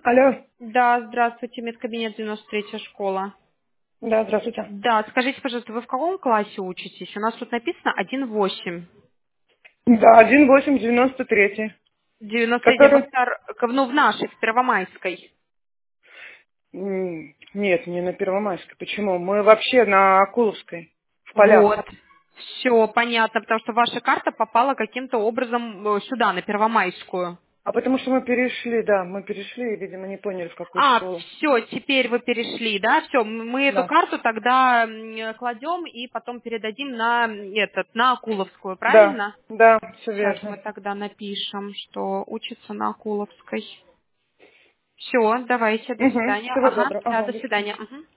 Алло. Да, здравствуйте, медкабинет 93-я школа. Да, здравствуйте. Да, скажите, пожалуйста, вы в каком классе учитесь? У нас тут написано 1,8. Да, 1893. 93-я, вы Который... ну, в нашей, в Первомайской. Нет, не на Первомайской. Почему? Мы вообще на Акуловской, в полях. Вот. Все, понятно, потому что ваша карта попала каким-то образом сюда, на Первомайскую. А потому что мы перешли, да, мы перешли и, видимо, не поняли, в какую А, школу. все, теперь вы перешли, да? Все, мы эту Да. карту тогда кладем и потом передадим на Акуловскую, Да, правильно? да, все Сейчас мы верно. тогда напишем, что учится на Акуловской. Все, давайте, до Угу. свидания. Всего Ага, доброго. да, Ага, до до свидания. свидания. Мгм.